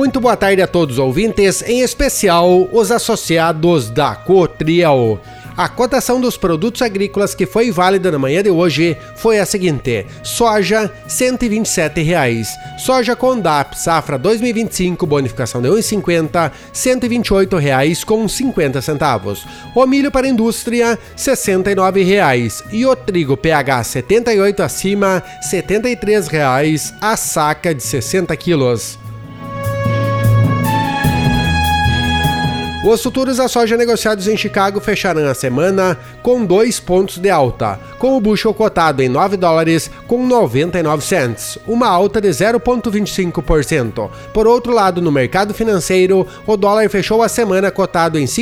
Muito boa tarde a todos os ouvintes, em especial os associados da Cotriel. A cotação dos produtos agrícolas que foi válida na manhã de hoje foi a seguinte: soja R$ 127,00, soja Condap safra 2025 bonificação de 1,50, R$ 128,50. O milho para indústria R$ 69,00 e o trigo PH 78 acima R$ 73,00 a saca de 60 quilos. Os futuros da soja negociados em Chicago fecharam a semana com 2 pontos de alta, com o bushel cotado em $9,99, uma alta de 0,25%. Por outro lado, no mercado financeiro, o dólar fechou a semana cotado em R$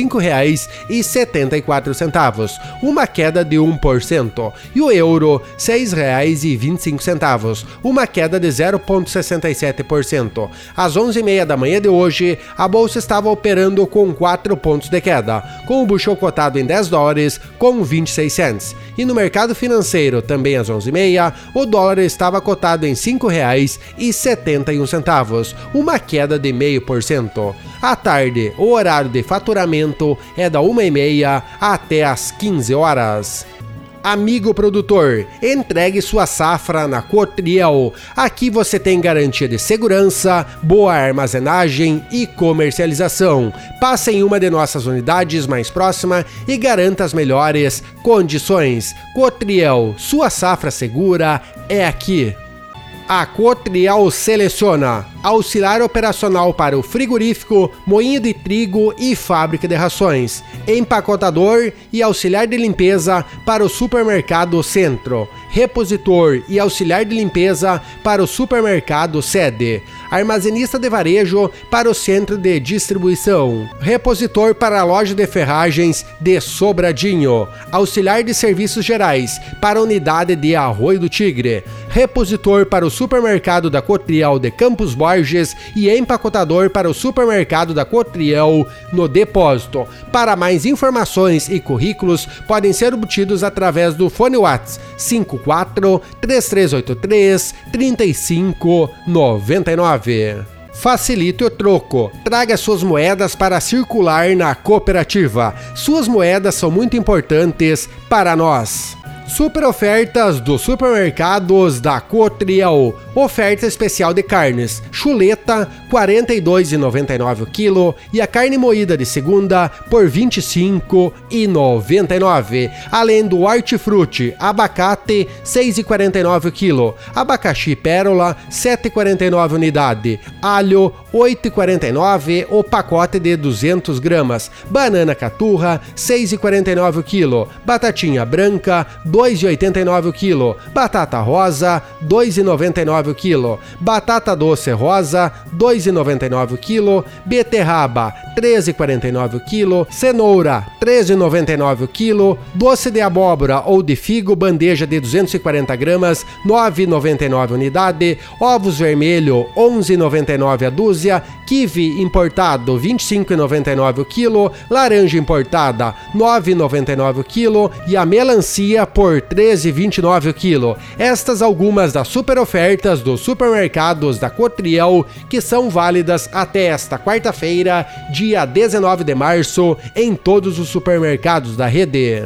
5,74, uma queda de 1%, e o euro R$ 6,25, uma queda de 0,67%. Às 11h30 da manhã de hoje, a bolsa estava operando com 4 pontos de queda, com o bushel cotado em $10 com 26 cents. E no mercado financeiro, também às 11h30, o dólar estava cotado em R$ 5,71, uma queda de 0,5%. À tarde, o horário de faturamento é da 1h30 até às 15 horas. Amigo produtor, entregue sua safra na Cotriel. Aqui você tem garantia de segurança, boa armazenagem e comercialização. Passe em uma de nossas unidades mais próxima e garanta as melhores condições. Cotriel, sua safra segura é aqui. A Cotriel seleciona auxiliar operacional para o frigorífico, moinho de trigo e fábrica de rações, empacotador e auxiliar de limpeza para o supermercado Centro, repositor e auxiliar de limpeza para o supermercado Sede, armazenista de varejo para o centro de distribuição, repositor para a loja de ferragens de Sobradinho, auxiliar de serviços gerais para a unidade de Arroio do Tigre, repositor para o supermercado da Cotriel de Campos Borges e empacotador para o supermercado da Cotriel no depósito. Para mais informações e currículos, podem ser obtidos através do fone WhatsApp 54 3383 3599. Facilite o troco. Traga suas moedas para circular na cooperativa. Suas moedas são muito importantes para nós. Super ofertas dos supermercados da Cotriel. Oferta especial de carnes. Chuleta, R$ 42,99 o quilo e a carne moída de segunda por R$ 25,99. Além do hortifruti, abacate, R$ 6,49 o quilo. Abacaxi pérola, R$ 7,49 unidade. Alho, R$ 8,49 o pacote de 200 gramas. Banana caturra, R$ 6,49 o quilo. Batatinha branca, R$ 2,89 o quilo. Batata rosa, R$ 2,99 o quilo. Batata doce rosa, R$ 2,99 o quilo. Beterraba, R$ 13,49 o quilo. Cenoura, R$ 13,99 o quilo. Doce de abóbora ou de figo, bandeja de 240 gramas, R$ 9,99 unidade. Ovos vermelho, R$ 11,99 a dúzia. Kiwi importado, R$ 25,99 o quilo. Laranja importada, R$ 9,99 o quilo. E a melancia por R$ 13,29 o quilo. Estas algumas das super ofertas dos supermercados da Cotriel que são válidas até esta quarta-feira, dia 19 de março, em todos os supermercados da rede.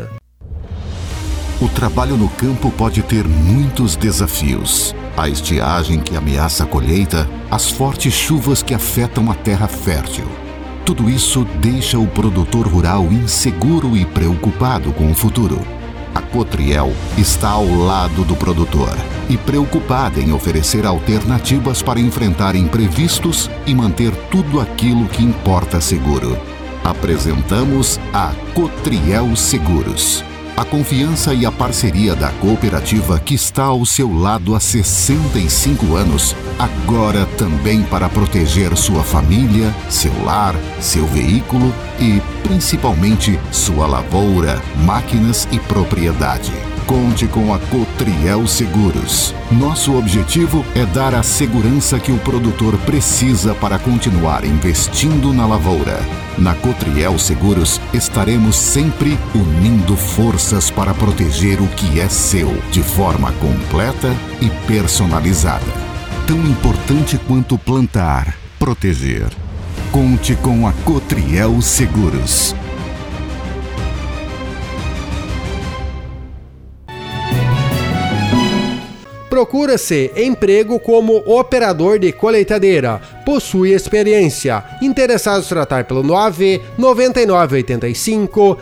O trabalho no campo pode ter muitos desafios. A estiagem que ameaça a colheita, as fortes chuvas que afetam a terra fértil. Tudo isso deixa o produtor rural inseguro e preocupado com o futuro. A Cotriel está ao lado do produtor e preocupada em oferecer alternativas para enfrentar imprevistos e manter tudo aquilo que importa seguro. Apresentamos a Cotriel Seguros. A confiança e a parceria da cooperativa que está ao seu lado há 65 anos, agora também para proteger sua família, seu lar, seu veículo e, principalmente, sua lavoura, máquinas e propriedade. Conte com a Cotriel Seguros. Nosso objetivo é dar a segurança que o produtor precisa para continuar investindo na lavoura. Na Cotriel Seguros, estaremos sempre unindo forças para proteger o que é seu, de forma completa e personalizada. Tão importante quanto plantar, proteger. Conte com a Cotriel Seguros. Procura-se emprego como operador de colheitadeira. Possui experiência. Interessados tratar pelo 99985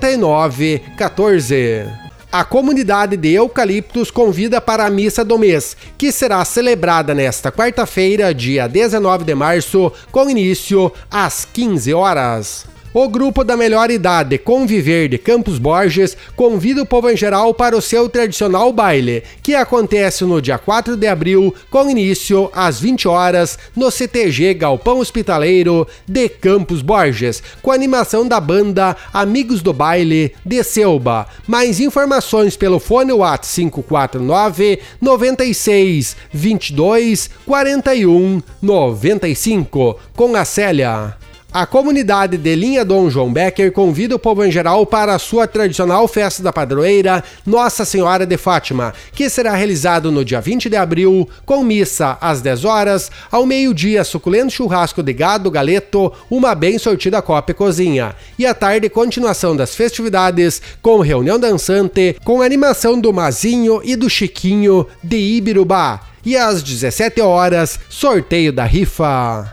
7914. A comunidade de Eucaliptos convida para a missa do mês, que será celebrada nesta quarta-feira, dia 19 de março, com início às 15 horas. O grupo da melhor idade Conviver de Campos Borges convida o povo em geral para o seu tradicional baile, que acontece no dia 4 de abril, com início às 20 horas, no CTG Galpão Hospitaleiro de Campos Borges, com animação da banda Amigos do Baile de Selba. Mais informações pelo fone WhatsApp 549 96 22 41 95, com a Célia. A comunidade de Linha Dom João Becker convida o povo em geral para a sua tradicional festa da padroeira Nossa Senhora de Fátima, que será realizado no dia 20 de abril, com missa às 10 horas, ao meio-dia suculento churrasco de gado, galeto, uma bem sortida copa e cozinha. E à tarde, continuação das festividades, com reunião dançante, com animação do Mazinho e do Chiquinho de Ibirubá. E às 17 horas, sorteio da rifa.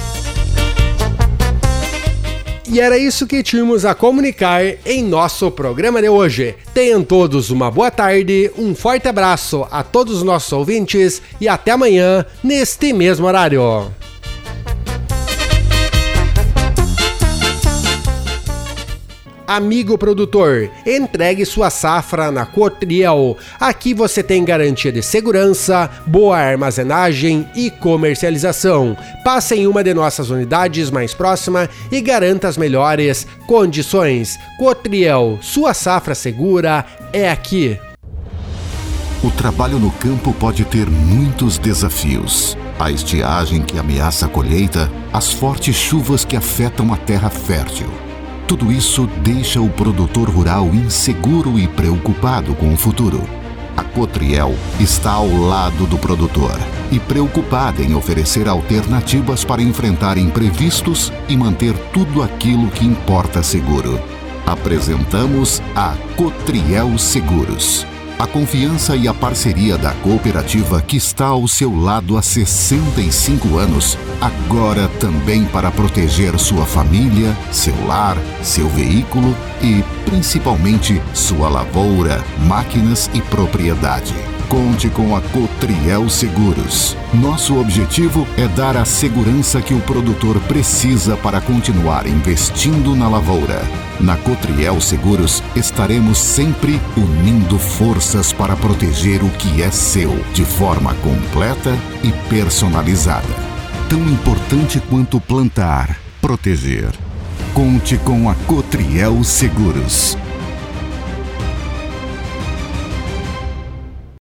E era isso que tínhamos a comunicar em nosso programa de hoje. Tenham todos uma boa tarde, um forte abraço a todos os nossos ouvintes e até amanhã, neste mesmo horário. Amigo produtor, entregue sua safra na Cotriel. Aqui você tem garantia de segurança, boa armazenagem e comercialização. Passe em uma de nossas unidades mais próxima e garanta as melhores condições. Cotriel, sua safra segura é aqui. O trabalho no campo pode ter muitos desafios. A estiagem que ameaça a colheita, as fortes chuvas que afetam a terra fértil. Tudo isso deixa o produtor rural inseguro e preocupado com o futuro. A Cotriel está ao lado do produtor e preocupada em oferecer alternativas para enfrentar imprevistos e manter tudo aquilo que importa seguro. Apresentamos a Cotriel Seguros. A confiança e a parceria da cooperativa que está ao seu lado há 65 anos, agora também para proteger sua família, seu lar, seu veículo e, principalmente, sua lavoura, máquinas e propriedade. Conte com a Cotriel Seguros. Nosso objetivo é dar a segurança que o produtor precisa para continuar investindo na lavoura. Na Cotriel Seguros, estaremos sempre unindo forças para proteger o que é seu, de forma completa e personalizada. Tão importante quanto plantar, proteger. Conte com a Cotriel Seguros.